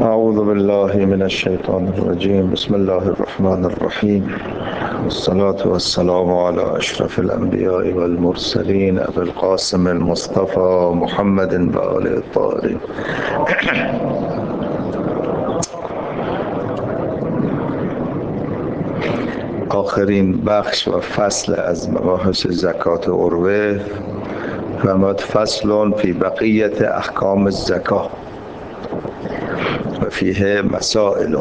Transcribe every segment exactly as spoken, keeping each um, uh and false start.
أعوذ بالله من الشيطان الرجيم. بسم الله الرحمن الرحيم، والصلاة والسلام على أشرف الأنبياء والمرسلين أبي القاسم المصطفى محمد وآله الطاهرين. آخرین بخش و فصل از مباحث زکات عروه فرمود فصل فی بقیت احکام الزکات و فیه مسائل.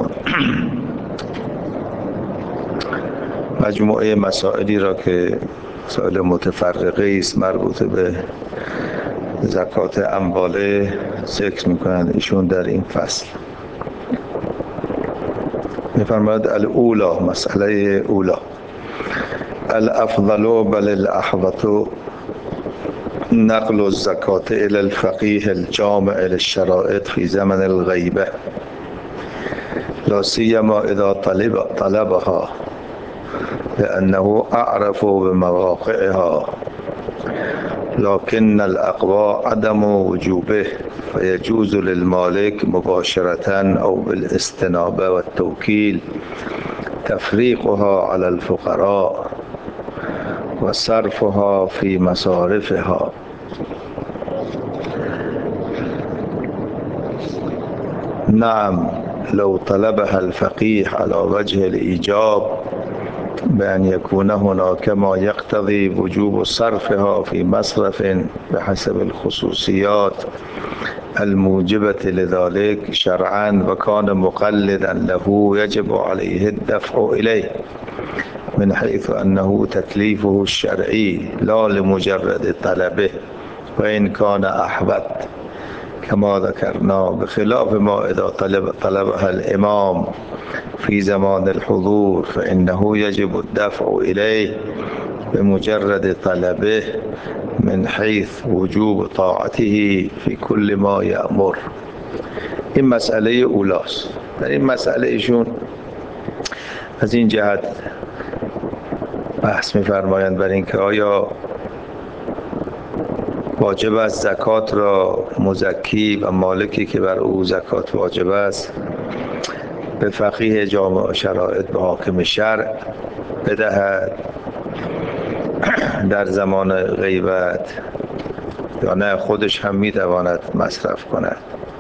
مجموعه مسائلی را که مسائل متفرقه است مربوط به زکات امواله ذکر می‌کنند ایشون در این فصل. می‌فرماید الاولا، مسئله اولا، الافضل بل الاحوط نقل الزکات الى الفقیه الجامع للشرائط في زمن الغیبه لا سیما اذا طلب طلبها لأنه أعرف بمواقعها، لكن الأقوى عدم وجوبه فيجوز للمالك مباشرة أو بالاستنابة والتوكيل تفريقها على الفقراء وصرفها في مصارفها. نعم لو طلبها الفقيه على وجه الإيجاب بأن يكون هناك ما يقتضي وجوب صرفها في مصرف بحسب الخصوصيات الموجبة لذلك شرعا وكان مقلدا له يجب عليه الدفع إليه من حيث أنه تكليفه الشرعي لا لمجرد طلبه وإن كان أحبط كما ذكرنا، بخلاف ما إذا طلب طلبها الإمام في زمان الحضور فإنه يجب الدفع إليه بمجرد طلبه من حيث وجوب طاعته في كل ما يأمر. این مسئله اولاست. در این مسئله ایشون از این جهت بحث می‌فرمایند بر اینکه آیا واجب است زکات را مزکی و مالکی که بر او زکات واجب است به فقیه جامع شرایط به حاکم شرع بدهد در زمان غیبت یا نه خودش هم میتواند مصرف کند.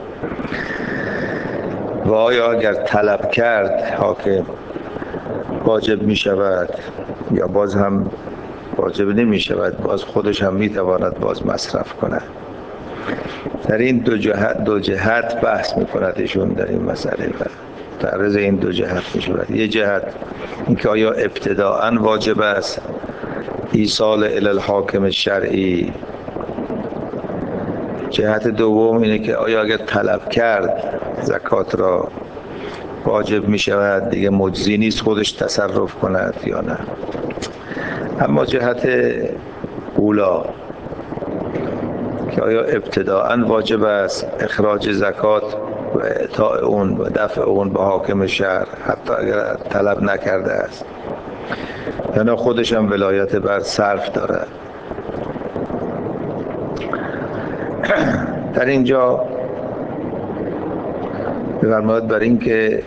و آیا اگر طلب کرد حاکم واجب می شود یا باز هم واجب نمی شود، باز خودش هم می تواند باز مصرف کند. در این دو جهت دو جهت بحث می کند ایشون در این مسئله. تعرض این دو جهت می شود. یه جهت اینکه آیا ابتداءً واجب است ایصال الی الحاکم الشرعی. جهت دوم اینه که آیا اگر طلب کرد زکات را واجب می شود دیگه مجزی نیست خودش تصرف کند یا نه. اما جهت اولا که آیا ابتداءً واجب است اخراج زکات و اعطاء اون و دفع اون به حاکم شهر حتی اگر طلب نکرده است، یعنی خودش هم ولایت بر صرف دارد. در اینجا بفرماید بر این که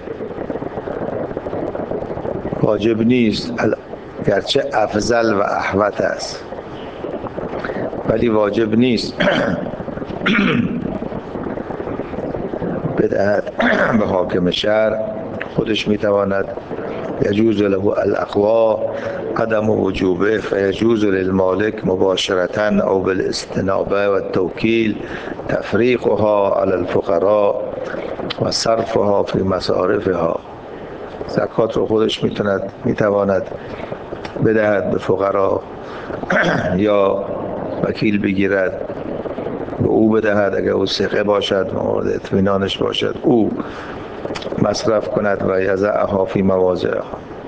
واجب نیست، گرچه افضل و احوط است ولی واجب نیست بدهد به حاکم شهر، خودش میتواند. یجوز له الاقوا عدم وجوبه فیجوز للمالک مباشرة او بالاستنابه و التوکیل تفریقها علی الفقراء و صرفها فی مصارفها. زکات رو خودش میتواند میتواند بدهد به فقرا یا وکیل بگیرد به او بدهد اگر او ثقه باشد مورد اطمینانش باشد او مصرف کند و یضعها فی مواضعها.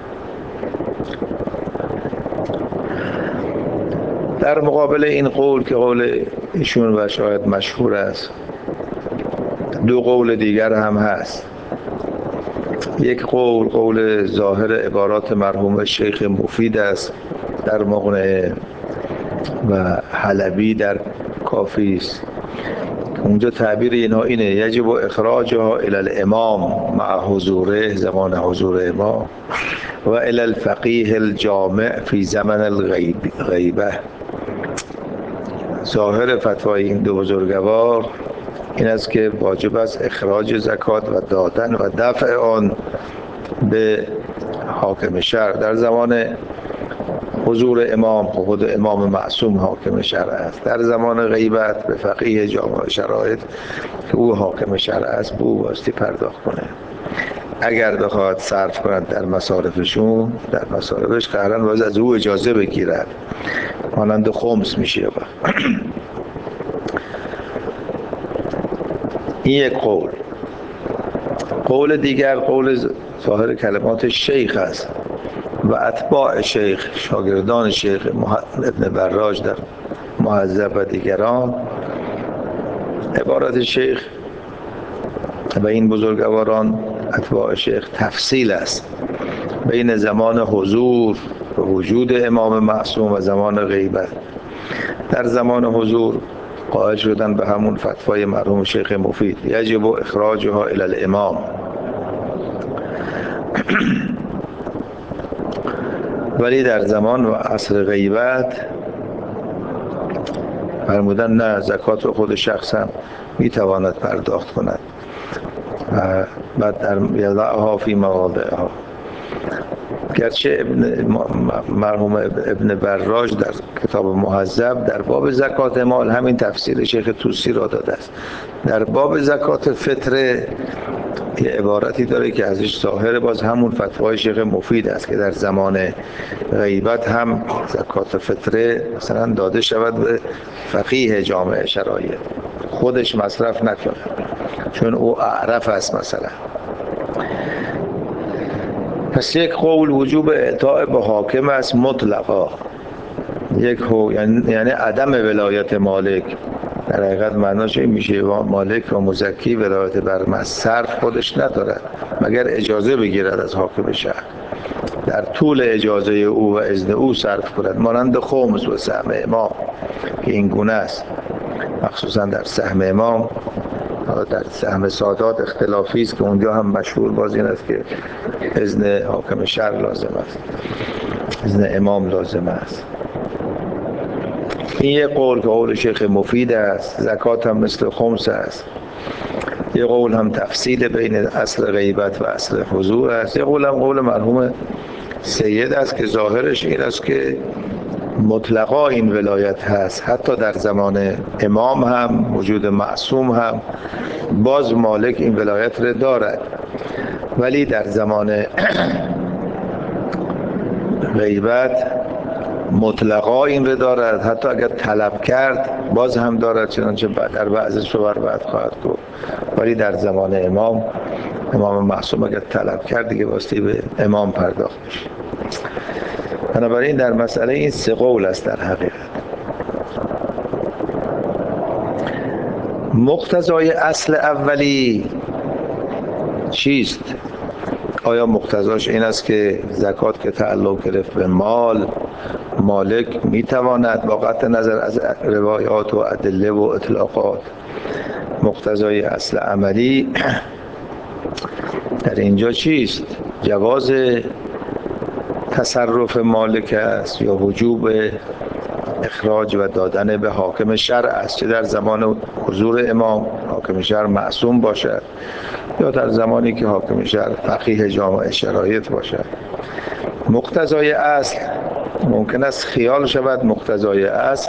در مقابل این قول که قول ایشون و شاید مشهور است، دو قول دیگر هم هست. یک قول قول ظاهر عبارات مرحوم شیخ مفید است در مغنی و حلبی در کافی است اونجا تعبیر اینها اینه: یجب اخراجها الی الامام مع حضوره، زمان حضور امام، و الی الفقیه الجامع فی زمن الغیبه. ظاهر فتوای این دو بزرگوار این است که واجب است اخراج زکات و دادن و دفع آن به حاکم شرع در زمان حضور امام. خود امام معصوم حاکم شرع است. در زمان غیبت به فقیه جامع شرایط که او حاکم شرع است به او باستی پرداخت کنه. اگر بخواد صرف کند در مصارفشون، در مصارفش قهرن باید از او اجازه بگیرد، مانند خمس میشه. این یک قول. قول دیگر قول ظاهر کلمات شیخ است و اتباع شیخ، شاگردان شیخ ابن براج در مهذب و دیگران. عبارت شیخ و این بزرگواران اتباع شیخ تفصیل است بین زمان حضور و وجود امام معصوم و زمان غیبت. در زمان حضور قائل شدن به همون فتوای مرحوم شیخ مفید: یجب اخراجها الی الامام. ولی در زمان و عصر غیبت فرمودن نه، زکات خود شخص هم میتواند پرداخت کند و بعد در یضعها فی مواضعها. گرچه ابن مرحوم ابن براج در کتاب مهذب در باب زکات مال همین تفسیر شیخ طوسی را داده است. در باب زکات فطره یه عبارتی داره که ازش ظاهر باز همون فتوای شیخ مفید است که در زمان غیبت هم زکات فطره مثلا داده شود به فقیه جامع شرایط، خودش مصرف نکنه چون او اعرف است مثلا. پس یک قول وجوب اعطاء به حاکم است مطلقا. یک هو یعنی, یعنی عدم ولایت مالک. در حقیقت معناش این میشه مالک و مزکی ولایت بر صرف خودش ندارد مگر اجازه بگیرد از حاکم شهر، در طول اجازه او و اذن او صرف کند، مانند خمس و سهم امام که این گونه است. مخصوصا در سهم امام، در سهم سادات اختلافی است که اونجا هم مشهور باز این است که اذن حاکم شهر لازم است، اذن امام لازم است. این یک قول که قول شیخ مفید است. زکات هم مثل خمس است. یک قول هم تفصیل بین اصل غیبت و اصل حضور است. یک قول هم قول مرحوم سید است که ظاهرش این است که مطلقا این ولایت هست، حتی در زمان امام هم وجود معصوم هم باز مالک این ولایت را دارد، ولی در زمان غیبت مطلقا این را دارد، حتی اگر طلب کرد باز هم دارد، چنانچه در بعضش رو بر بعد خواهد گفت. ولی در زمان امام امام معصوم اگر طلب کرد دیگه واسطه به امام پرداخت میشه. بنابراین در مسئله این سه قول است در حقیقت. مقتضای اصل اولی چیست؟ آیا مقتضاش این است که زکات که تعلق گرفت به مال، مالک میتواند با قطع نظر از روایات و ادله و اطلاقات، مقتضای اصل عملی در اینجا چیست؟ جواز تصرف مالک است یا وجوب اخراج و دادن به حاکم شرع است، چه در زمان حضور امام حاکم شرع معصوم باشد یا در زمانی که حاکم شرع فقیه جامع شرایط باشد. مقتضای اصل ممکن است خیال شود مقتضای اصل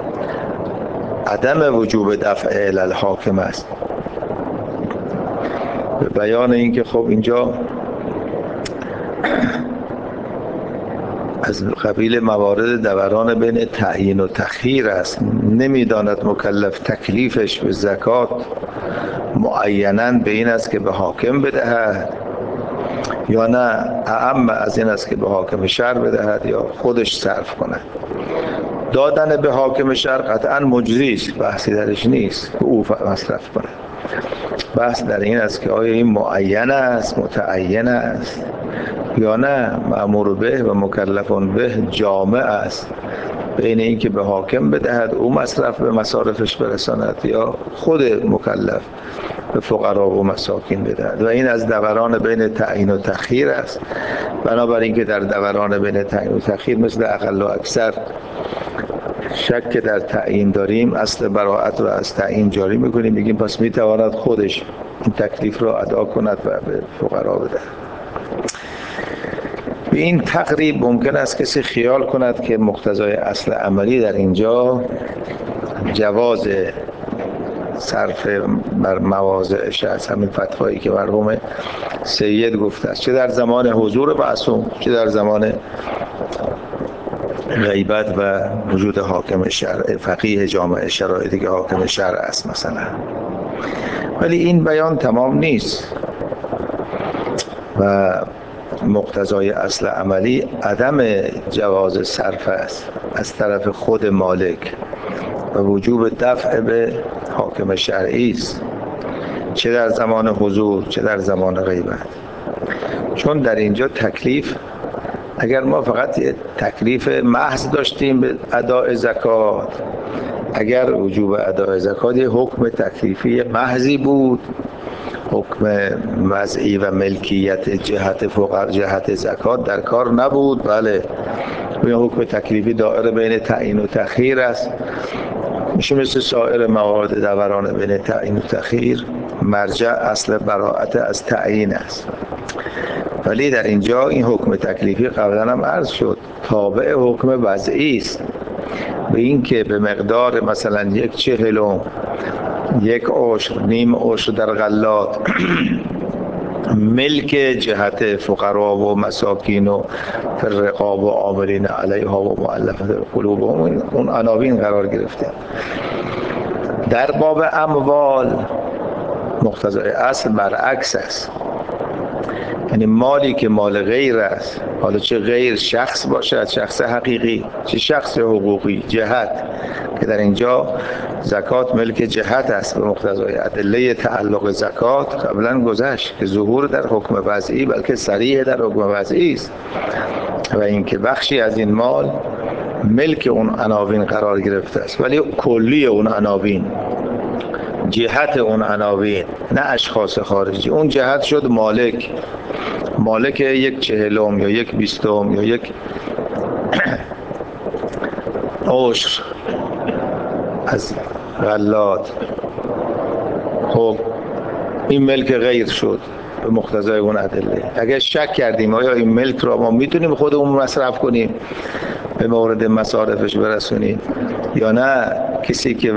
عدم وجوب دفع الی الحاکم است، به بیان اینکه خب اینجا از قبیل موارد دوران بین تعیین و تخییر است. نمیداند مکلف تکلیفش به زکات معیناً به این است که به حاکم بدهد یا نه اعم از این است که به حاکم شرع بدهد یا خودش صرف کند. دادن به حاکم شرع قطعاً مجزی است، بحثی درش نیست که او مصرف کند. بحث در این است که آیا این معین است، متعین است یا نه مأمور به و مکلف به جامع است بین این که به حاکم بدهد او مصرف به مصارفش برساند یا خود مکلف به فقرا و مساکین بدهد. و این از دوران بین تعیین و تخییر است. بنابراین که در دوران بین تعیین و تخییر مثل اقل و اکثر شک در تعیین داریم، اصل براءت رو از تعیین جاری میکنیم، میگیم پس میتواند خودش این تکلیف رو ادا کند و به فقرا بدهد. به این تقریب ممکن است کسی خیال کند که مقتضای اصل عملی در اینجا جواز صرف بر مواضعش است، همین فتوایی که مرحوم سید گفته است، چه در زمان حضور معصوم چه در زمان غیبت و وجود حاکم شرع، فقیه جامع شرایطی که حاکم شرع است مثلا. ولی این بیان تمام نیست و مقتضای اصل عملی عدم جواز صرف است از طرف خود مالک و وجوب دفع به حاکم شرعی است، چه در زمان حضور چه در زمان غیبت. چون در اینجا تکلیف، اگر ما فقط تکلیف محض داشتیم به اداء زکات، اگر وجوب اداء زکات یه حکم تکلیفی محضی بود، حکم وضعی و ملکیت جهت فقر جهت زکات در کار نبود، بله این حکم تکلیفی دائره بین تعیین و تخییر است، میشه مثل سایر موارد دوران بین تعیین و تخییر، مرجع اصل براءت از تعیین است. ولی در اینجا این حکم تکلیفی قبلا هم عرض شد تابع حکم وضعی است، به این که به مقدار مثلا یک چهلم، یک عشر، نیم عشر در غلات ملک جهت فقرا و مساکین و فرقاب و عاملین علیها و مؤلفه قلوبهم اون عناوین قرار گرفته. در باب اموال مقتضای اصل برعکس است، یعنی مالی که مال غیر است، حالا چه غیر شخص باشد، شخص حقیقی چه شخص حقوقی، جهت که در اینجا زکات ملک جهت است به مقتضای ادله تعلق زکات قبلا گذشت که ظهور در حکم وضعی بلکه صریح در حکم وضعی است و اینکه بخشی از این مال ملک اون عناوین قرار گرفته است، ولی کلی اون عناوین، جهت اون عناوین نه اشخاص خارجی، اون جهت شد مالک، مالک یک چهلم یا یک بیستم یا یک عشر از غلات. خب این ملک غیر شد به مقتضای اون ادله. اگر شک کردیم آیا این ملک را ما میتونیم خودمون مصرف کنیم به مورد مصارفش برسونیم یا نه کسی که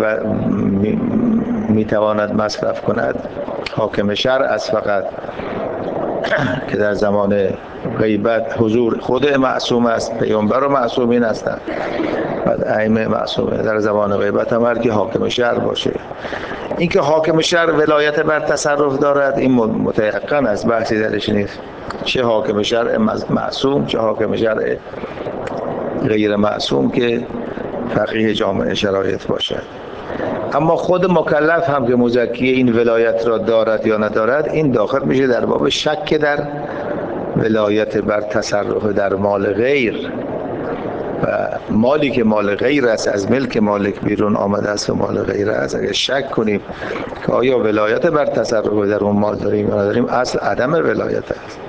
میتواند مصرف کند حاکم شرع است فقط که در زمان غیبت حضور خود معصوم است، پیامبر و معصومین هستند، بعد ائمه معصومه، در زمان غیبت هم هر کی حاکم شرع باشه. اینکه حاکم شرع ولایت بر تصرف دارد این متيقن است، بحثی درش نیست، چه حاکم شرع معصوم چه حاکم شرع غیر معصوم که فقیه جامع شرایط باشد. اما خود مکلف هم که مزکی این ولایت را دارد یا ندارد، این داخل میشه در باب شک در ولایت بر تصرف در مال غیر و مالی که مال غیر است، از ملک مالک بیرون آمده است و مال غیر است. اگر شک کنیم که آیا ولایت بر تصرف در اون مال داریم یا نداریم، اصل عدم ولایت است،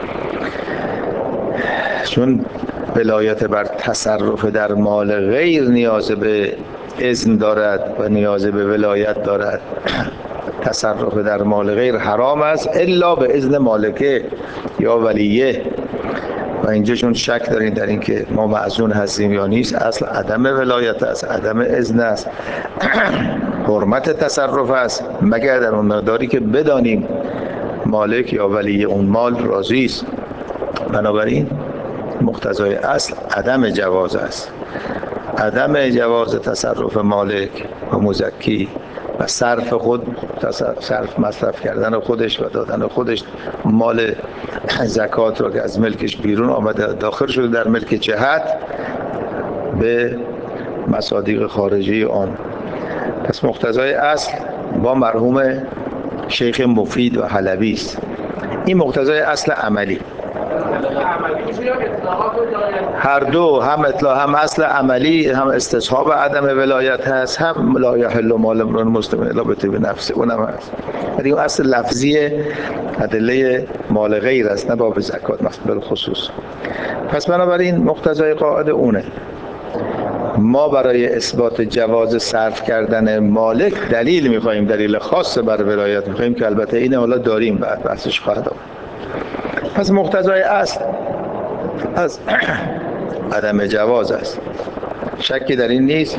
چون ولایت بر تصرف در مال غیر نیاز به اذن دارد و نیاز به ولایت دارد. تصرف در مال غیر حرام است الا به اذن مالکه یا ولیه، و اینجا چون شک داریم در این که ما معزون هستیم یا نیست، اصل عدم ولایت است، عدم اذن است، حرمت تصرف است مگر در اون مقداری که بدانیم مالک یا ولی اون مال راضی است. بنابراین مقتضای اصل عدم جواز است، عدم جواز تصرف مالک و مزکی و صرف خود، صرف مصرف کردن خودش و دادن خودش مال زکات را که از ملکش بیرون آمده داخل شده در ملک جهت به مصادیق خارجی آن. پس مقتضای اصل با مرحوم شیخ مفید و حلبی است. این مقتضای اصل عملی. هر دو، هم اطلاع هم اصل عملی، هم استصحاب عدم ولایت هست، هم لا یحل مال امرئ مسلم الا بطیب نفسه، اونم هست. ولی اون اصل لفظی ادله مال غیر است، نه باب زکات مثلا بالخصوص. پس بنابراین مقتضای قاعده اونه. ما برای اثبات جواز صرف کردن مالک دلیل میخوایم، دلیل خاص بر ولایت میخوایم که البته این حالا داریم، بعد بحثش خواهد آمد. پس مقتضای اصل از عدم جواز است، شکی در این نیست.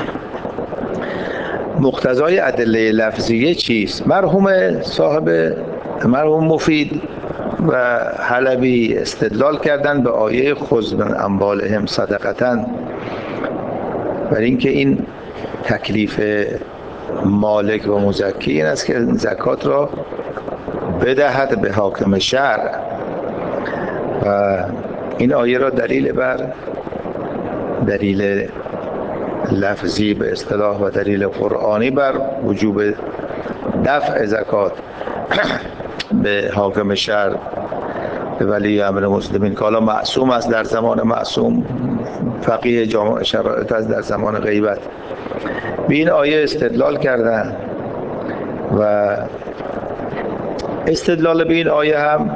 مقتضای ادله لفظیه چیست؟ مرحوم صاحب مرحوم مفید و حلبی استدلال کردن به آیه خذ من اموالهم صدقةً، برای اینکه این تکلیف مالک و مزکی این است که زکات را بدهد به حاکم شرع و این آیه را دلیل بر دلیل لفظی به اصطلاح و دلیل قرآنی بر وجوب دفع زکات به حاکم شرع به ولی امر مسلمین که حالا معصوم است در زمان معصوم، فقیه جامع شرایط است در زمان غیبت، به این آیه استدلال کردن. و استدلال به این آیه هم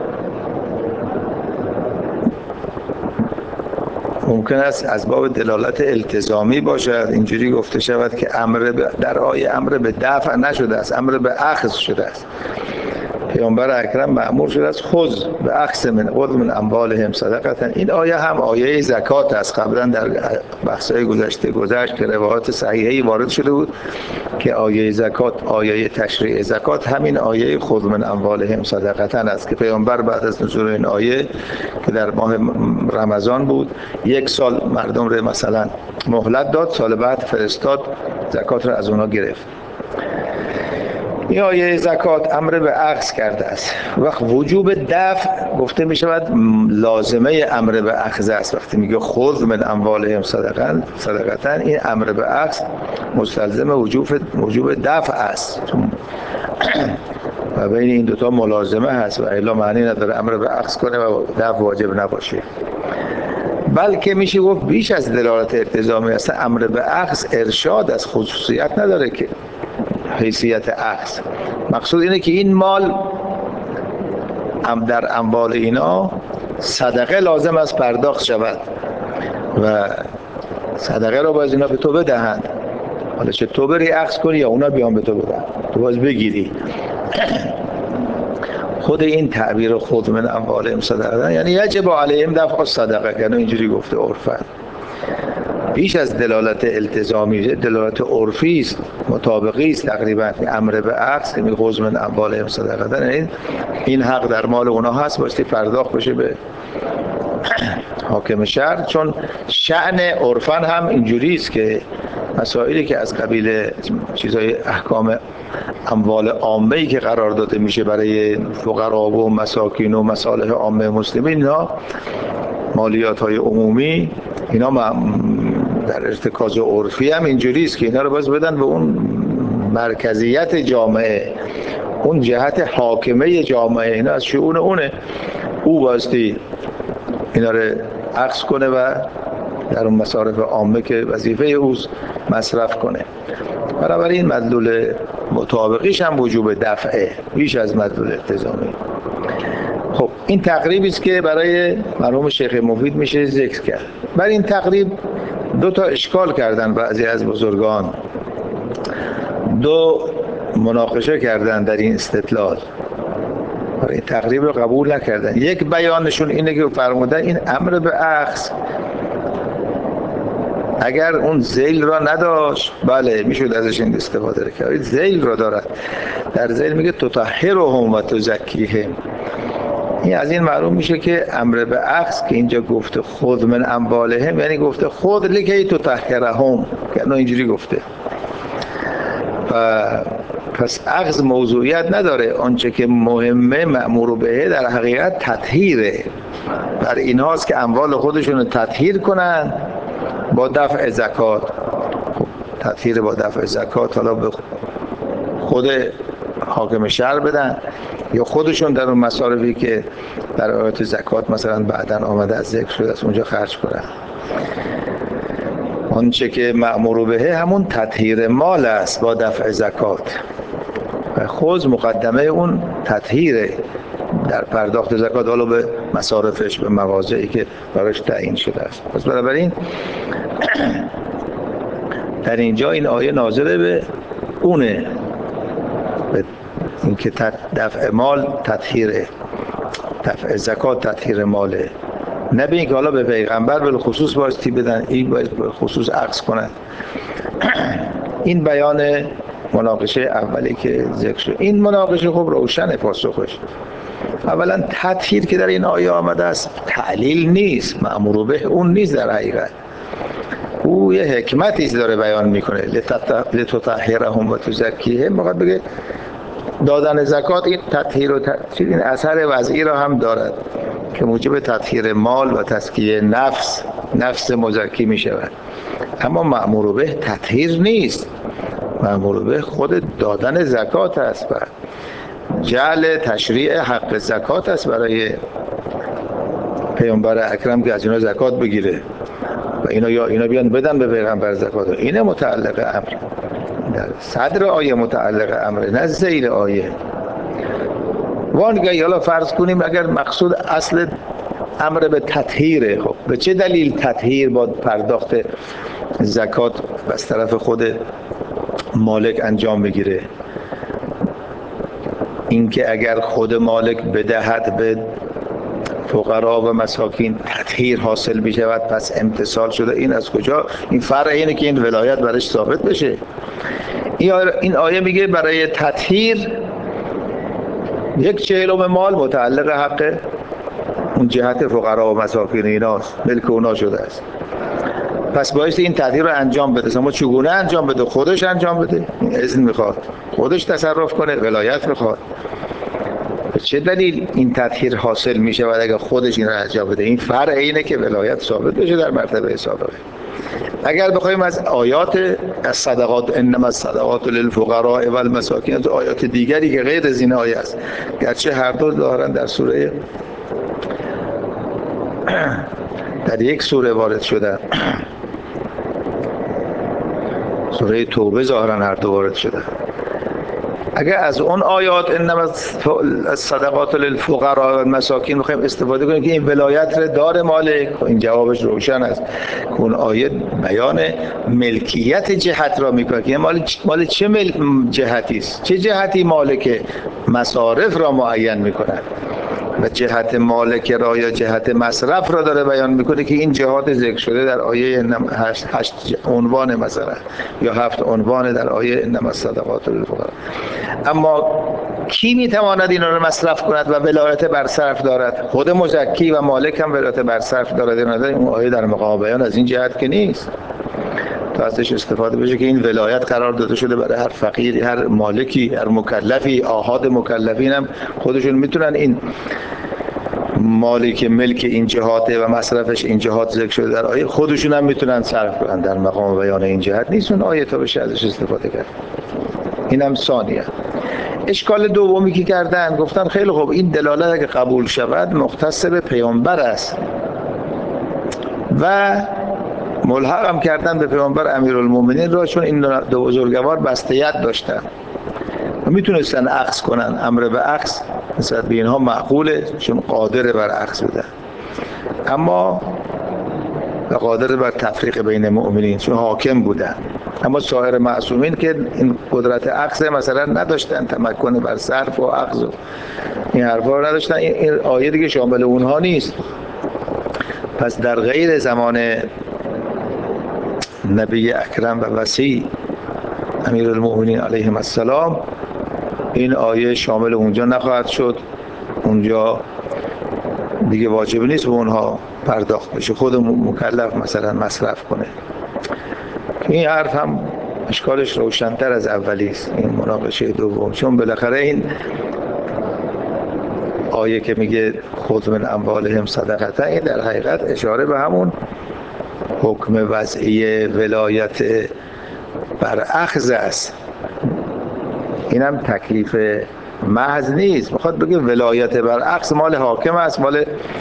ممکن است از باب دلالت التزامی باشد، اینجوری گفته شود که امر در آیه امر به دفع نشده است، امر به اخذ شده است. پیامبر اکرم مأمور شده است خذ به اخذ من خذ من اموالهم صدقةً. این آیه هم آیه زکات است. قبلا در بحث‌های گذشته گذشت که روایات صحیحی وارد شده بود که آیه زکات، آیه تشریع زکات همین آیه خذ من اموالهم صدقةً است که پیامبر بعد از نزول این آیه که در ماه رمضان بود یک سال مردم رو مثلا مهلت داد، سال بعد فرستاد زکات را از اونها گرفت. این آیه زکات امر به اخذ کرده است. وقت وجوب دفع گفته می شود لازمه امر به اخذ است. وقتی میگه خذ من اموالهم صدقةً صدقةً این امر به اخذ مستلزم وجوب وجوب دفع است و بین این دوتا ملازمه هست و الا معنی نداره امر به اخذ کنه و دفع واجب نباشه. بلکه میشه گفت بیش از دلالت التزامی است، امر به اخذ ارشاد از خصوصیت نداره که حیثیت اخذ. مقصود اینه که این مال هم در اموال اینا صدقه لازم است پرداخت شود و صدقه را باید اینا به تو بدهند. حالا چه تو بری اخذ کنی یا اونا بیان به تو بدن، تو باید بگیری. خود این تعبیر خود من اموالهم صدقه یعنی یجب علیهم دفع الصدقه، یعنی اینجوری گفته عرفاً. بیش از دلالت التزامی دلالت عرفی است، مطابقی است تقریبا امر به اخذ که می خذ من اموالهم صدقه، این این حق در مال اونها هست باستی پرداخت بشه به حاکم شهر. چون شأن عرفاً هم اینجوری است که مسائلی که از قبیل چیزای احکام اموال عامه‌ای که قرار داده میشه برای فقرا و مساکین و مصالح عامه مسلمین، اینا مالیات‌های عمومی، اینا در ارتکاز عرفی هم اینجوری است که اینا رو باز بدن به اون مرکزیت جامعه، اون جهت حاکمه جامعه، اینا از شؤون اونه، او باستی اینا رو اخذ کنه و در اون مصارف عامه که وظیفه اوست مصرف کنه. بنابراین مدلول مطابقیش هم وجوب دفعه بیش از مدلول التزامی. خب این تقریبی است که برای مرحوم شیخ مفید میشه ذکر کرد. بر این تقریب دو تا اشکال کردن بعضی از بزرگان، دو مناقشه کردن در این استدلال، این تقریب رو قبول نکردن. یک بیانشون اینه که فرمودن این امر به اخذ اگر اون ذیل را نداشت بله میشد ازش این استفاده کرد، ذیل را دارد. در ذیل میگه تطهرهم و تزکیهم، این از این معلوم میشه که امر به اخذ که اینجا گفته خذ من اموالهم یعنی گفته خذ لکی تطهرهم، یعنی اینجوری گفته. و پس اخذ موضوعیت نداره، آنچه که مهمه مأمور به در حقیقت تطهیره، بر اینهاست که اموال خودشون رو تطهیر کنن با دفع زکات. تطهیر با دفع زکات حالا به خود حاکم شهر بدن یا خودشون در اون مصارفی که در آیات زکات مثلا بعداً آمده از ذکر شده از اونجا خرج کنن. آنچه که مأمور به همون تطهیر مال است با دفع زکات و خود مقدمه اون تطهیره در پرداخت زکات، حالا به مصارفش، به مواضعی که براش تعیین شده است. پس بنابراین در اینجا این آیه ناظر به اونه، به اینکه دفع مال تطهیره، دفع زکات تطهیر ماله، نه به اینکه حالا به پیغمبر به خصوص بایستی بدن، این باید به خصوص عکس کنن. این بیان مناقشه اولی که ذکر شد. این مناقشه خب روشن پاسخش. اولا تطهیر که در این آیه آمده است تعلیل نیست، مأمور به اون نیست، در حقیقت او یه حکمتی داره بیان میکنه. لتطهرهم و تزکیهم، میخواد بگه دادن زکات این تطهیر و تطهیر این اثر وضعی را هم دارد که موجب تطهیر مال و تزکیه نفس نفس مزکی می شود. اما مأمور به تطهیر نیست، مأمور به خود دادن زکات است و جعل تشریع حق زکات است برای پیامبر اکرم که از اینا زکات بگیره و اینا یا اینا بیان بدن به پیغمبر زکات. اینه متعلق امر، در صدر آیه متعلق امر، نه ذیل آیه. وانگهی حالا فرض کنیم اگر مقصود اصل امر به تطهیره، خب به چه دلیل تطهیر با پرداخت زکات از طرف خود مالک انجام بگیره؟ اینکه اگر خود مالک بدهد به فقرا و مساکین تطهیر حاصل بشود، پس امتثال شده. این از کجا؟ این فرع اینه که این ولایت برش ثابت بشه. این آیه میگه برای تطهیر یک چهلم مال متعلق حق اون جهت فقرا و مساکین ایناست، ملک اونا شده است. پس باید این تطهیر رو انجام بده. اما چگونه انجام بده؟ خودش انجام بده، اذن میخواد، خودش تصرف کنه، ولایت میخواد. به چه دلیل این تطهیر حاصل میشه و اگر خودش این رو انجام بده؟ این فرع اینه که ولایت ثابت بشه در مرتبه سابقه. اگر بخوایم از آیات از صدقات، انما الصدقات للفقراء والمساکین، از آیات دیگری که غیر از این آیه است، گرچه هر دو دارن در سوره در یک سوره وارد شدن، سوره توبه ظاهرا هر دو وارد شدن. اگر از اون آیات انما الصدقات للفقراء والمساکین بخوایم استفاده کنیم که این ولایت رو داره مالک، این جوابش روشن است. اون آیه بیان ملکیت جهت را میکنه که مال مال چه مل... جهتی است، چه جهتی مالک مصارف را معین میکنه و جهت مالک را یا جهت مصرف را داره بیان میکنه که این جهات ذکر شده در آیه هشت, هشت عنوان مثلا یا هفت عنوان در آیه انما الصدقات للفقراء. اما کی میتواند اینا رو مصرف کند و ولایت بر صرف دارد؟ خود مزکی و مالک هم ولایت بر صرف دارد. اون آیه در مقام بیان از این جهت که نیست، تا ازش استفاده بشه که این ولایت قرار داده شده برای هر فقیری، هر مالکی، هر مکلفی. آحاد مکلفین هم خودشون میتونن این مالی که ملک این جهاته و مصرفش این جهات ذکر شده در آیه، خودشون هم میتونن صرف کنن. در مقام بیان این جهت نیست اون آیه تا بشه ازش استفاده کرد. اینم ثانیه. اشکال دومی که کردن، گفتن خیلی خوب این دلالت اگه قبول شود مختص به پیامبر است و ملحق هم کردن به پیامبر امیرالمومنین را، چون این دو بزرگوار بسته‌ید داشتن و میتونستن عکس کنن. امر به عکس نسبت به اینها معقوله چون قادر بر عکس بودن، اما قادر بر تفریق بین مؤمنین چون حاکم بودن. اما سایر معصومین که این قدرت عکس مثلا نداشتن، تمکن بر صرف و عکس و این حرفا رو نداشتن، این آیه دیگه شامل اونها نیست. پس در غیر زمان نبی اکرم و وصی امیرالمومنین علیهم السلام این آیه شامل اونجا نخواهد شد. اونجا دیگه واجب نیست به اونها پرداخت بشه، خود مکلف مثلا مصرف کنه. این حرف هم اشکالش روشن‌تر از اولی است، این مناقشه دوم، چون بالاخره این آیه که میگه خذ من اموالهم صدقه، این در حقیقت اشاره به همون حکم وضعی ولایت بر اخذ است. اینم تکلیف محض نیست، میخواد بگه ولایت برعکس مال حاکم است، مال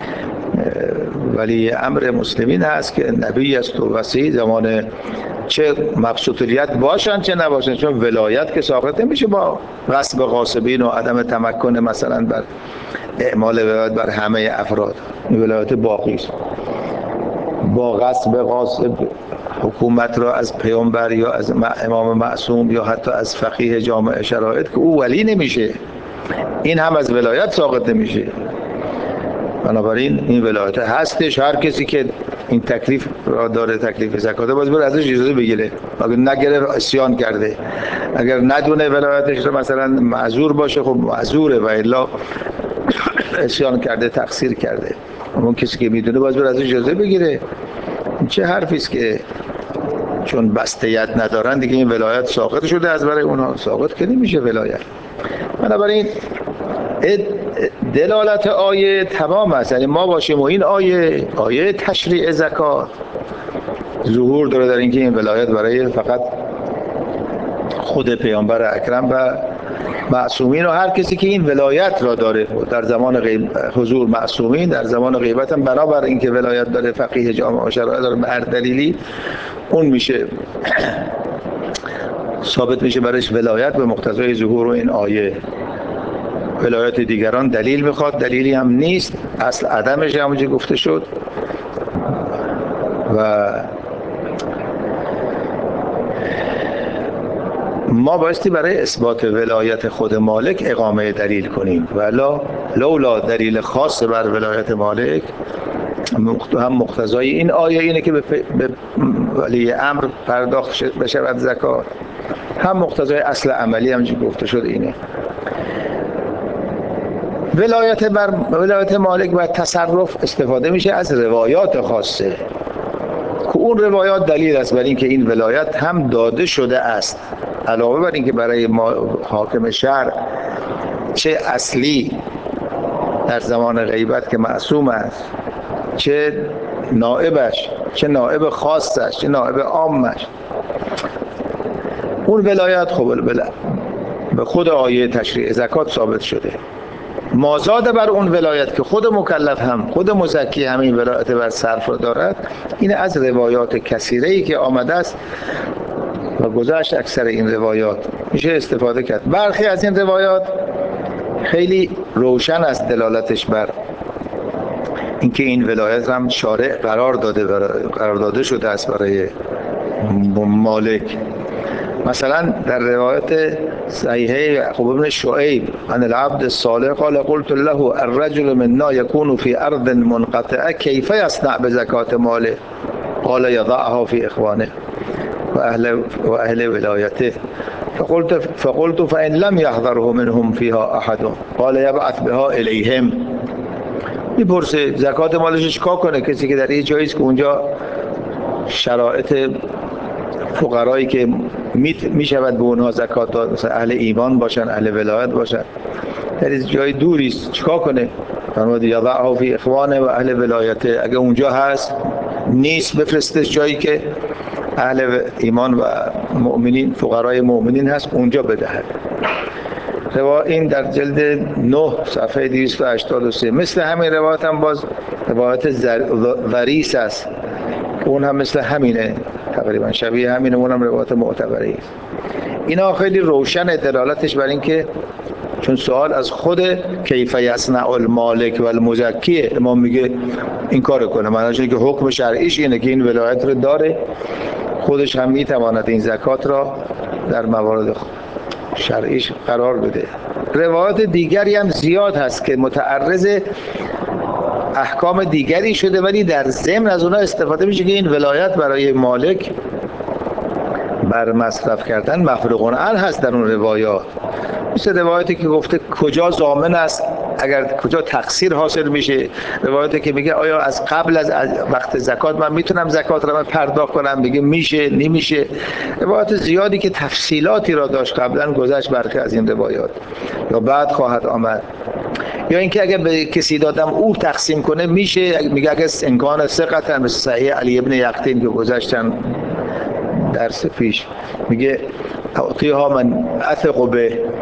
ولی امر مسلمین هست که نبی است و وصی، زمان چه مبسوطیت باشن چه نباشن، چون ولایت که ساقط نمیشه با غصب غاصبین و عدم تمکن مثلا بر اعمال ولایت بر همه افراد. این ولایت باقی است. با غصب غاصب حکومت را از پیامبر یا از امام معصوم یا حتی از فقیه جامع شرایط که او ولی نمیشه، این هم از ولایت ساقط نمیشه. بنابراین این ولایت هستش. هر کسی که این تکلیف را داره، تکلیف زکات، باز بره ازش اجازه بگیره. اگر نگره اسیان کرده. اگر ندونه ولایتش رو مثلا معذور باشه، خب معذوره، و الا اسیان کرده، تقصیر کرده. اون کسی که میدونه باز بره ازش اجازه بگیره. چه حرفی است که چون بسته‌یت ندارن دیگه این ولایت ساقط شده از برای اونها؟ ساقط که نمیشه ولایت. بنابراین دلالت آیه تمام است. یعنی ما باشیم و این آیه آیه تشریع زکات ظهور داره در اینکه این ولایت برای فقط خود پیامبر اکرم و معصومین و هر کسی که این ولایت را داره در زمان غیب حضور معصومین، در زمان غیبت هم بنابر اینکه ولایت داره فقیه جامع شرایط داره به هر دلیلی اون میشه ثابت میشه برش ولایت به مقتضای ظهور این آیه. ولایت دیگران دلیل میخواد، دلیلی هم نیست، اصل عدمش همونجا گفته شد. و ما بایستی برای اثبات ولایت خود مالک اقامه دلیل کنیم، ولا لولا دلیل خاص بر ولایت مالک هم مقتضای این آیه اینه که به ولی امر پرداخت بشود زکات، هم مقتضای اصل عملی همونجا گفته شد اینه. ولایت بر ولایت مالک و تصرف استفاده میشه از روایات خاصه که اون روایات دلیل است بر اینکه این ولایت هم داده شده است، علاوه بر اینکه برای حاکم شهر چه اصلی در زمان غیبت که معصوم است، چه نائبش، چه نائب خاصش، چه نائب عامش، اون ولایت خب به خود آیه تشریع زکات ثابت شده. مازاد بر اون ولایت که خود مکلف هم خود مزکی همین ولایت بر صرف را دارد، این از روایات کثیره‌ای که آمده است و گذشت اکثر این روایات میشه استفاده کرد. برخی از این روایات خیلی روشن است دلالتش بر اینکه این ولایت هم شارع قرار داده قرار داده شده است برای مالک. مثلا در روایت صحیحه یعقوب بن شعیب عن العبد الصالح قال قلت له الرجل منا يكون في ارض منقطعه كيف يصنع بزكاه ماله قال يضعها في اخوانه واهل واهل ولایته فقلت فقلت فان لم يحضره منهم فيها احد قال يبعث بها اليهم. میپرسه زکات مالش چیکار کنه؟ کسی که در یه جایی است که اونجا شرایط فقرایی که می شود به اونها زکات داد، مثلا اهل ایمان باشن، اهل ولایت باشن، در جای دوری است، چیکار کنه؟ فرمود یضعها فی اخوانه و اهل ولایته. اگه اونجا هست نیست بفرستش جایی که اهل ایمان و مؤمنین فقرای مؤمنین هست اونجا بدهد. روایت این در جلد نه صفحه دویست و هشتاد و سه. مثل همین روایت هم باز روایت ضریس است، اون هم مثل همینه، تقریبا شبیه همینه، اونم روایت معتبره است. اینا خیلی روشن دلالتش بر این که چون سوال از خود کیف یصنع المالک و المزکی، امام میگه این کارو کنه، معنیش اینه که حکم شرعیش اینه که این ولایت رو داره، خودش هم میتواند این زکات را در موارد شرعیش قرار بده. روایات دیگری هم زیاد هست که متعرض احکام دیگری شده ولی در ضمن از اونها استفاده میشه که این ولایت برای مالک بر مصرف کردن مفروغ عنه هست در اون روایات. مثل روایتی که گفته کجا ضامن است اگر کجا تقصیر حاصل میشه، روایتی که میگه آیا از قبل از وقت زکات من میتونم زکات را من پرداخت کنم، میگه میشه نمیشه. روایات زیادی که تفصیلاتی را داشت قبلا گذشت برخی از این روایات یا بعد خواهد آمد. یا اینکه اگه به کسی دادم او تقسیم کنه میشه، میگه اگه امکان ثقتن، مثل صحیح علی ابن یقطین که گذاشتن درس پیش، میگه اعطیها من اثق به،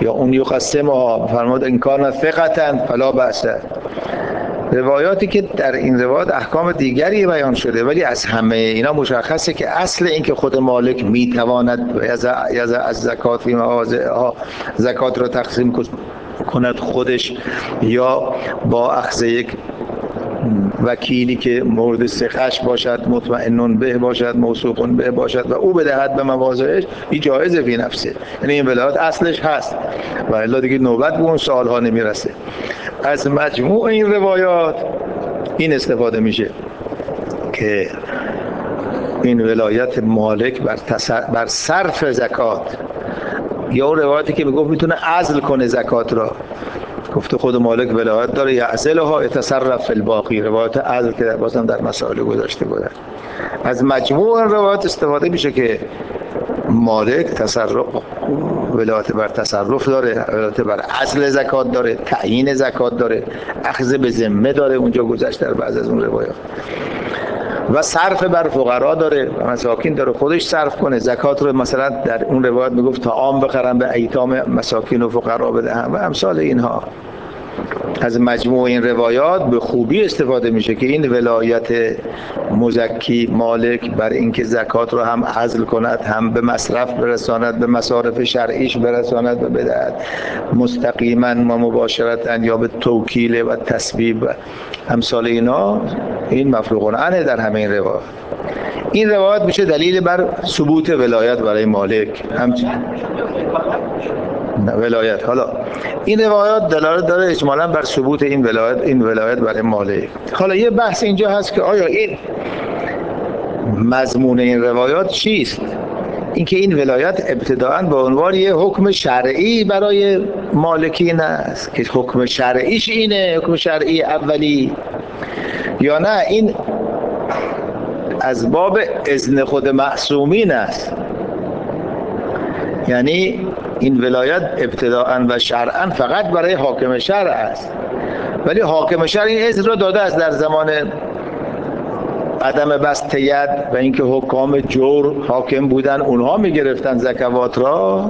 یا اون یقسمها فرمود ان کان ثقة فلا بأس. روایاتی که در این روایات احکام دیگری بیان شده، ولی از همه اینا مشخصه که اصل این که خود مالک میتواند از از زکات فی مواضعها زکات را تقسیم کند خودش یا با اخذ یک وکیلی که مورد ثقه‌اش باشد، مطمئنون به باشد، موثوقون به باشد و او بدهد به مواضعش، این جایزه فی نفسه، یعنی این ولایت اصلش هست و الا دیگه نوبت به اون سوالها نمیرسه. از مجموع این روایات این استفاده میشه که این ولایت مالک بر, تصر... بر صرف زکات، یا اون روایتی که میگفت میتونه عزل کنه زکات را، گفته خود مالک ولایت داره یعزلها یتصرف فی الباقی، روایت عزل که بازم در مسائل گذاشته بودن. از مجموع این روایات استفاده میشه که مالک تصرف ولایت بر تصرف داره، ولایت بر عزل زکات داره، تعیین زکات داره، اخذ به ذمه داره، اونجا گذشت در بعض از اون روایات، و صرف بر فقرا داره و مساکین داره، خودش صرف کنه زکات رو. مثلا در اون روایت میگفت طعام بخرم به ایتام مساکین و فقرا بدهم و امثال اینها. از مجموع این روایات به خوبی استفاده میشه که این ولایت مزکی مالک بر اینکه زکات رو هم عزل کند، هم به مصرف برساند، به مصارف شرعیش برساند و بدهد مستقیما و مباشرتا یا به توکیل و تسبیب و امثال اینا، این مفروغ عنه در همه این روایات. این روایات میشه دلیل بر ثبوت ولایت برای مالک. همچنین ولایت، حالا این روایات دلالت داره اجمالاً بر ثبوت این ولایت این ولایت برای مالک. حالا یه بحث اینجا هست که آیا این مضمون این روایات چیست؟ اینکه این ولایت ابتداءً به عنوان یه حکم شرعی برای مالکین است که حکم شرعیش اینه، حکم شرعی اولی، یا نه این از باب اذن خود معصومین است، یعنی این ولایت ابتداءً و شرعاً فقط برای حاکم شرع است، ولی حاکم شرع این اذن را داده است در زمان عدم بسط ید و اینکه حکام جور حاکم بودن، اونها میگرفتن زکوات را،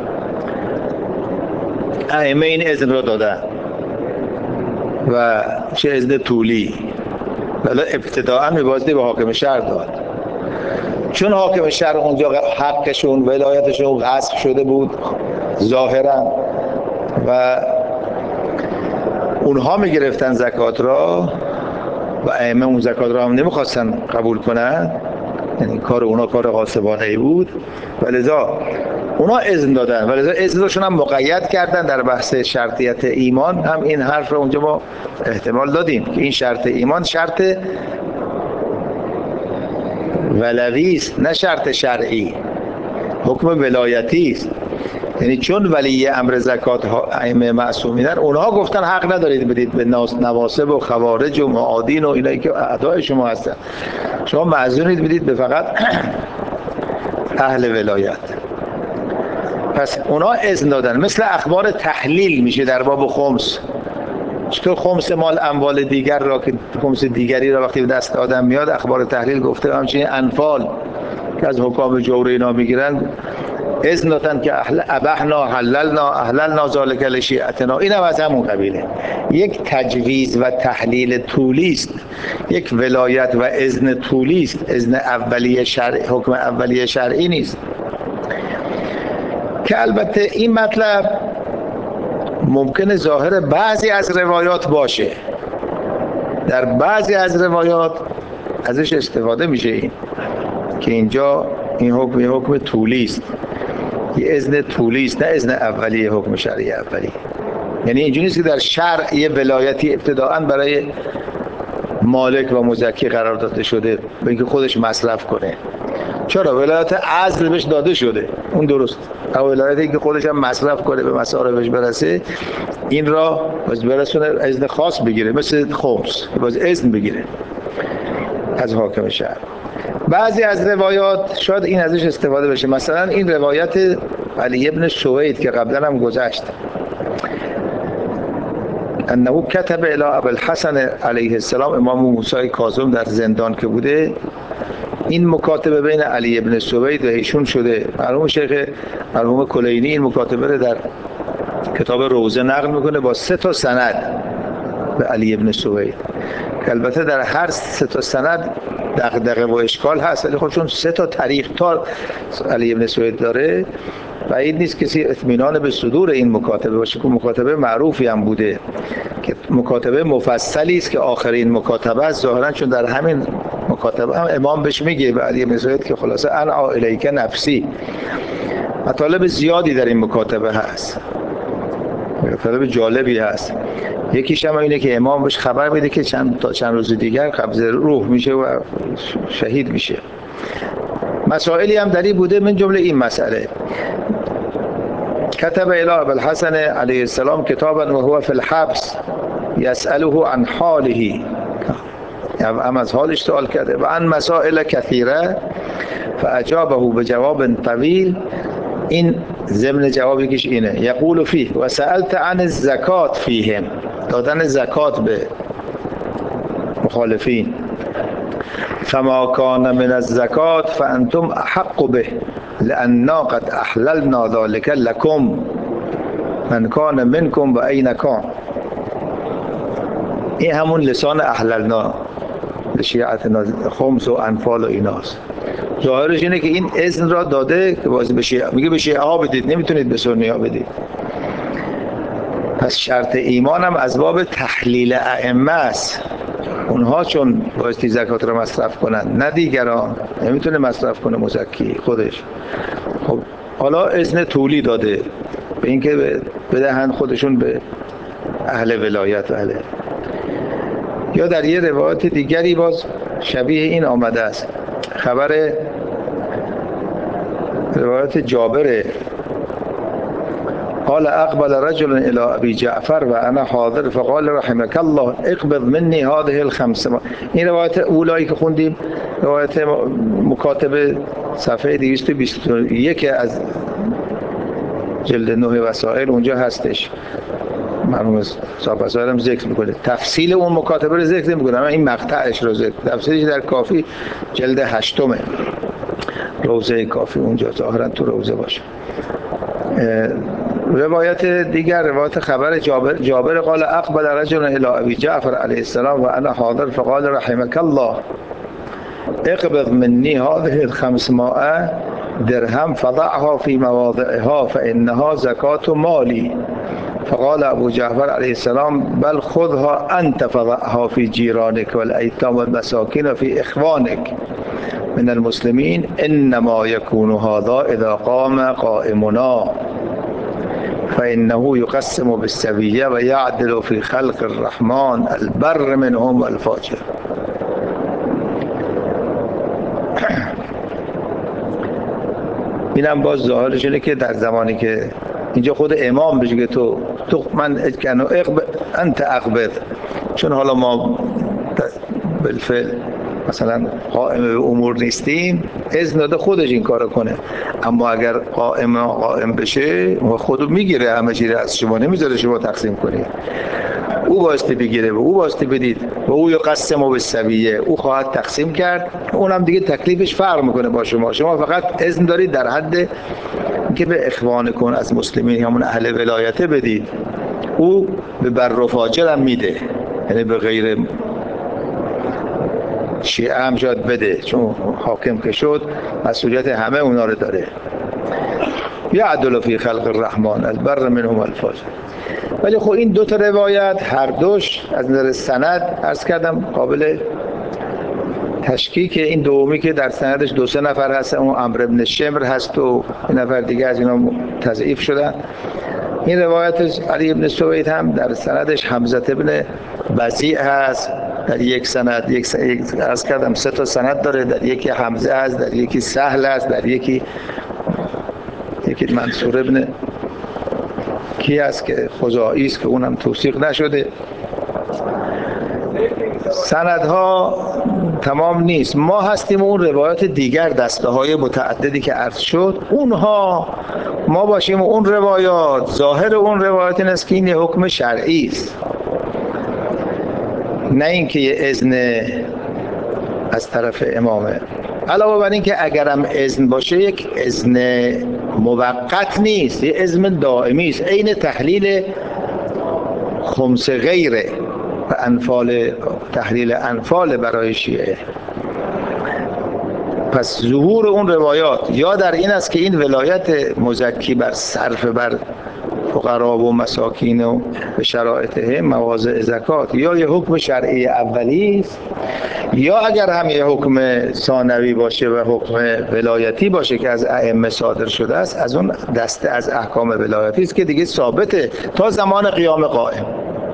ائمه این اذن را دادن و چه اذن طولی، ولی ابتداءً میبایستی به حاکم شرع داد، چون حاکم شرع اونجا حقشون ولایتشون غصب شده بود ظاهرا و اونها میگرفتن زکات را و ائمه اون زکات را هم نمیخواستن قبول کنن، یعنی کار اونا کار غاصبانه ای بود، ولذا اونا اذن دادن، ولذا اذنشون هم مقید کردن در بحث شرطیت ایمان. هم این حرف رو اونجا ما احتمال دادیم که این شرط ایمان شرط ولوی است نه شرط شرعی، حکم ولایتی است، یعنی چون ولی امر زکات ائمه معصومینن، اونها گفتن حق ندارید بدید به نواسب و خوارج و معادین و اینایی که اعدای شما هستن، شما معذورید بدید به فقط اهل ولایت. پس اونا اذن دادن. مثل اخبار تحلیل میشه در باب خمس، چطور خمس مال اموال دیگر را که خمس دیگری را وقتی به دست آدم میاد اخبار تحلیل گفته، همچنین انفال که از حکام جور اینا میگیرن اذن دادن که اهل ابحنا حللنا احللنا ذالک لشیعتنا، این هم از همون قبیله، یک تجویز و تحلیل طولی است، یک ولایت و اذن طولی است، اذن اولیه شرع، حکم اولیه شرعی نیست. که البته این مطلب ممکنه ظاهر بعضی از روایات باشه، در بعضی از روایات ازش استفاده میشه این که اینجا این حکم یه حکم طولی است، یه اذن طولی است نه اذن اولیه حکم شرعی اولی، یعنی اینجوری نیست که در شرع یه ولایتی ابتداءً برای مالک و مزکی قرار داده شده به اینکه خودش مصرف کنه. چرا؟ ولایت عزل بهش داده شده، اون درست، او ولایتی که خودش هم مصرف کنه به مصارفش برسه، این را باز برسونه اذن خاص بگیره، مثل خمس باز اذن بگیره از حاکم شهر. بعضی از روایات شاید این ازش استفاده بشه، مثلا این روایت علی ابن سوید که قبلا هم گذشت، انه کتب الی ابوالحسن علیه السلام، امام موسی کاظم در زندان که بوده، این مکاتبه بین علی ابن سوید و ایشون شده. مرحوم شیخ مرحوم کلینی این مکاتبه رو در کتاب روزه نقل میکنه با سه تا سند به علی ابن سوید، که البته در هر سه تا سند دغدغه و اشکال هست، ولی خب چون سه تا طریق تا علی ابن سوید داره، بعید نیست کسی اطمینان به صدور این مکاتبه باشه، که مکاتبه معروفی هم بوده، که مکاتبه مفصلی است که آخرین مکاتبه است ظاهرا، چون در همین مکاتبه هم امام بهش میگه به علی ابن سوید که خلاصه ان الیک نفسی. مطالب زیادی در این مکاتبه هست، مطالب جالبی هست. یکیش هم اینه که امام بهش خبر بده که چند تا چند روز دیگر قبض روح میشه و شهید میشه. مسائلی هم در این بوده، من جمله این مسئله: كتب الى ابی الحسن علیه السلام کتابا و هو فی الحبس یسأله عن حاله، هم از حالش سوال کرده، و عن مسائل کثیره فاجابه بجواب طویل. این ضمن جوابی کش اینه: یقول فیه و سألت عن الزکات فیهم، دادن زکات به مخالفین، فما کان من الزکات فانتم احق به لأننا قد احللنا ذلك لكم من کان منکم و این کان. این همون لسان احللنا لشیعتنا خمس و انفال و ایناست. ظاهرش اینه که این اذن را داده که باز به شیعه، میگه به شیعه ها بدید، نمیتونید به سنی ها بدید. پس شرط ایمان هم از باب تحلیل ائمه است. اونها چون بایستی زکات را مصرف کنند، نه دیگران. نمیتونه مصرف کنه مزکی خودش. خب حالا اذن طولی داده به اینکه بدهند خودشون به اهل ولایت و اهل. یا در یه روایت دیگری باز شبیه این آمده است، خبر روایت جابر: قال اقبل رجل الى ابي جعفر و انا حاضر فقال رحمك الله اقبض مني هذه الخمس. این روایت اولایی که خوندیم، روایت مکاتبه صفحه دویست و بیست و یک از جلد نه وسائل اونجا هستش. مرحوم صاحب وسائل هم ذکر میکنه، تفصیل اون مکاتبه رو ذکر نمیکنه، اما این مقطعش رو ذکر، تفصیلش در کافی جلد هشتمه، روزه کافی، اونجا ظاهرا تو روزه باشه. روایت دیگر، روایت خبر جابر جابر قال اقبل رجل الى ابي جعفر علیه السلام و انا حاضر فقال رحمك الله اقبض مني هذه الخمسمائة درهم فضعها في مواضعها فانها زكاة مالي. فقال ابو جعفر علیه السلام بل خذها انت فضعها في جيرانك والايتام والمساكين في اخوانك من المسلمين انما يكون هذا اذا قام قائمنا فإنه يقسم بالسوية ويعدل في خلق الرحمن البر منهم والفاجر. اینم باز ظاهرش اینه که در زمانی که اینجا خود امام بشه که تو تو من اکنو اقبض انت اقبض، چون حالا ما بالفعل مثلا قائم به امور نیستیم، اذن داده خودش این کارو کنه. اما اگر قائم قائم بشه خودو میگیره، همه چیز از شما نمیذاره شما تقسیم کنید. او بایستی بگیره و او بایستی بدید و او یقسم و بالسویه، او خواهد تقسیم کرد. اونم دیگه تکلیفش فرق میکنه با شما. شما فقط اذن دارید در حد که به اخوانکم از مسلمین، همون اهل ولایته بدید. او به بر و فاجر هم میده، یعنی به غیر شیعه هم شاید بده، چون حاکم که شد مسئولیت همه اونا رو داره. یعدل فی خلق الرحمن البر منهم الفاجر. ولی خب این دو تا روایت هر دوش از نظر سند عرض کردم قابل تشکیک. این دومی که در سندش دو سه نفر هست، اون عمرو بن شمر هست و این نفر دیگه از اینا تضعیف شدن. این روایت علی ابن سوید هم در سندش حمزه ابن وزیع هست، در یک سند یک عرض کردم سه تا سند داره، در یکی حمزه هست، در یکی سهل هست، در یکی یکی منصور ابن کی هست که خزاعی است که اونم توثیق نشده. سندها تمام نیست. ما هستیم اون روایات دیگر، دسته های متعددی که عرض شد، اونها ما باشیم اون روایات. ظاهر اون روایات این است که این حکم شرعی است، نه اینکه یه اذن از طرف امامه. علاوه بر این که اگرم اذن باشه یک اذن موقت نیست، یک اذن دائمی است، عین تحلیل خمس غیره و انفال، تحلیل انفال برای شیعه. پس ظهور اون روایات یا در این است که این ولایت مزکی بر صرف بر فقرا و مساکین و به شرایطهم مواضع زکات یا یه حکم شرعی اولی است، یا اگر هم یه حکم ثانوی باشه و حکم ولایتی باشه که از ائمه صادر شده است، از اون دسته از احکام ولایتی است که دیگه ثابته تا زمان قیام قائم.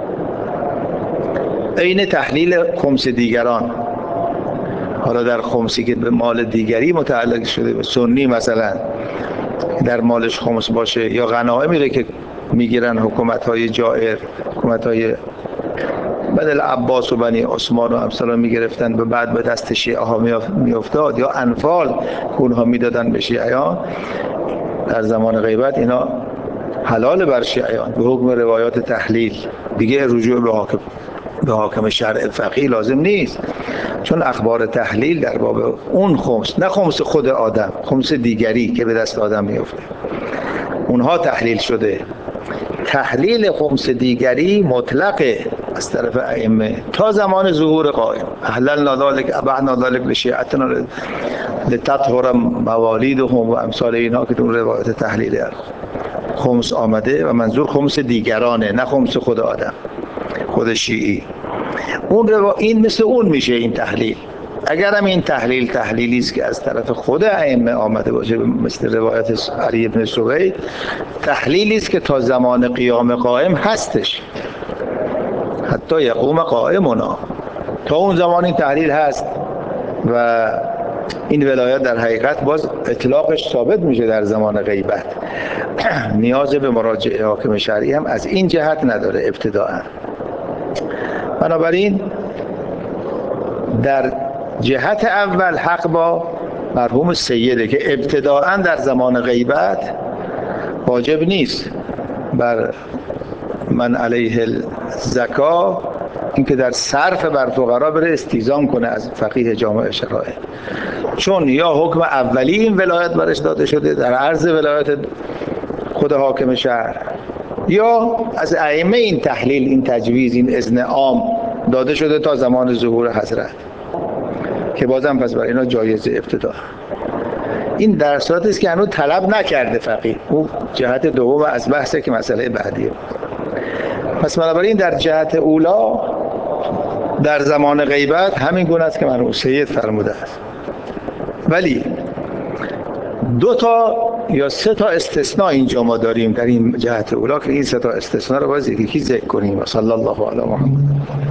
عین تحلیل خمس دیگران، حالا در خمسی که به مال دیگری متعلق شده، به سنی مثلا در مالش خمس باشه، یا غنایمی که میگیرن حکومت‌های جائر، حکومت‌های بدل عباس و بنی عثمان و امثال میگرفتن و بعد به دست شیعه ها میافتاد، یا انفال اونها میدادن به شیعیان در زمان غیبت، اینا حلال بر شیعیان به حکم روایات تحلیل. دیگه رجوع به حاکم به حاکم شرع فقیه لازم نیست، چون اخبار تحلیل در باب اون خمس، نه خمس خود آدم، خمس دیگری که به دست آدم میفته، اونها تحلیل شده. تحلیل خمس دیگری مطلقه از طرف ائمه تا زمان ظهور قائم. احللنا ذلک ابحنا ذلک لشیعتنا لتطهر موالیدهم و امثال اینها که اون روایت تحلیل خمس آمده و منظور خمس دیگرانه، نه خمس خود آدم، خود شیعی. اون رو این مثل اون میشه این تحلیل. اگر هم این تحلیل تحلیلی است که از طرف خود ائمه آمده باشه، مثل روایت علی بن سوید، تحلیلی است که تا زمان قیام قائم هستش، حتی یقوم قائمنا، تا اون زمان این تحلیل هست و این ولایت در حقیقت باز اطلاقش ثابت میشه در زمان غیبت. نیاز به مراجعه حاکم شرعی هم از این جهت نداره ابتداءً. بنابراین در جهت اول حق با مرحوم سیده که ابتداءً در زمان غیبت واجب نیست بر من علیه الزکا اینکه در صرف بر فقرا بره استیزان کنه از فقیه جامع شرایع، چون یا حکم اولی این ولایت برش داده شده در عرض ولایت خود حاکم شهر، یا از ائمه این تحلیل، این تجویز، این اذن عام داده شده تا زمان ظهور حضرت، که بازم پس برای اینا جایز ابتدا. این در صورتی است که هنوز طلب نکرده فقیه، او جهت دوم از بحثه که مسئله بعدیه. پس بنابراین در جهت اولا در زمان غیبت همین گونه است که مرحوم سید فرموده است، ولی دو تا یا سه تا استثناء اینجا ما داریم در این جهت اولا که این سه تا استثناء رو باز یکی ذکر کنیم. صلی الله علیه و محمد.